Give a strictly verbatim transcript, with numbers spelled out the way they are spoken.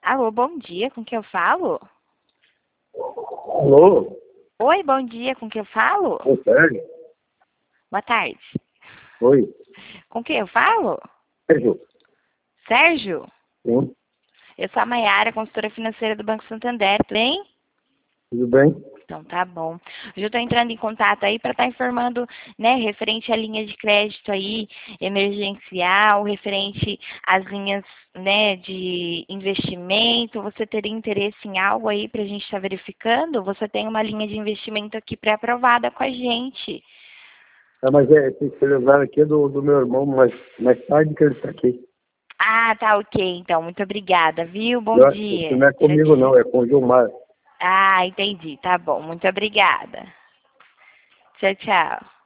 Alô, bom dia, com quem eu falo? Alô? Oi, bom dia, com quem eu falo? Ô, Sérgio? Boa tarde. Oi, Com quem eu falo? Sérgio? Sérgio? Sim, Eu sou a Maiara, consultora financeira do Banco Santander, tudo bem? tudo bem? Então tá bom. Hoje eu estou entrando em contato aí para estar informando, né, referente à linha de crédito aí, emergencial, referente às linhas, né, de investimento. Você teria interesse em algo aí para a gente estar verificando? Você tem uma linha de investimento aqui pré-aprovada com a gente. Ah, mas é, esse celular aqui é do, do meu irmão, mas mais tarde que ele está aqui. Ah, tá ok, então. Muito obrigada, viu? Bom Eu acho que isso dia. não é Tchau, comigo não, é tchau. com o Gilmar. Ah, entendi. Tá bom. Muito obrigada. Tchau, tchau.